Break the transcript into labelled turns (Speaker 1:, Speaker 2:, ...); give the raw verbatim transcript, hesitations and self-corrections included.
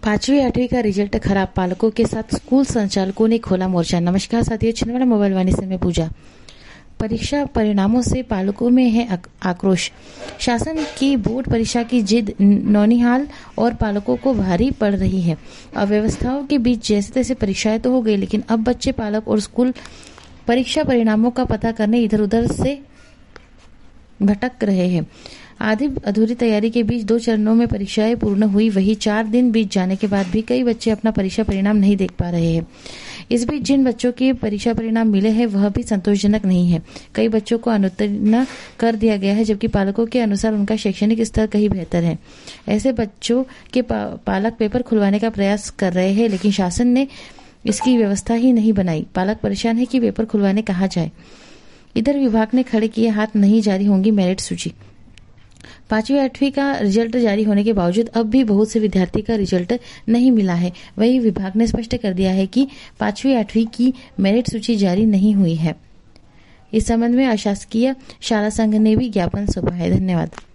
Speaker 1: पांचवी आठवीं का रिजल्ट खराब, पालकों के साथ स्कूल संचालकों ने खोला मोर्चा। नमस्कार साथियों, छिंदवाड़ा मोबाइल वाणी से मैं पूजा। परीक्षा परिणामों से पालकों में है आक्रोश। शासन की बोर्ड परीक्षा की जिद नौनिहाल और पालकों को भारी पड़ रही है। अव्यवस्थाओं के बीच जैसे तैसे परीक्षाएं तो हो गई, लेकिन अब बच्चे, पालक और स्कूल परीक्षा परिणामों का पता करने इधर उधर से भटक रहे हैं। आधी अधूरी तैयारी के बीच दो चरणों में परीक्षाएं पूर्ण हुई, वही चार दिन बीत जाने के बाद भी कई बच्चे अपना परीक्षा परिणाम नहीं देख पा रहे हैं। इस बीच जिन बच्चों के परीक्षा परिणाम मिले हैं वह भी संतोषजनक नहीं है। कई बच्चों को अनुत्तीर्ण कर दिया गया है, जबकि पालकों के अनुसार उनका शैक्षणिक स्तर कहीं बेहतर है। ऐसे बच्चों के पा, पालक पेपर खुलवाने का प्रयास कर रहे हैं, लेकिन शासन ने इसकी व्यवस्था ही नहीं बनाई। पालक परेशान है कि पेपर खुलवाने कहाँ जाए। इधर विभाग ने खड़े किए हाथ, नहीं जारी होंगी मेरिट सूची। पांचवी आठवीं का रिजल्ट जारी होने के बावजूद अब भी बहुत से विद्यार्थी का रिजल्ट नहीं मिला है। वही विभाग ने स्पष्ट कर दिया है कि पांचवी आठवीं की मेरिट सूची जारी नहीं हुई है। इस संबंध में अशासकीय शाला संघ ने भी ज्ञापन सौंपा है। धन्यवाद।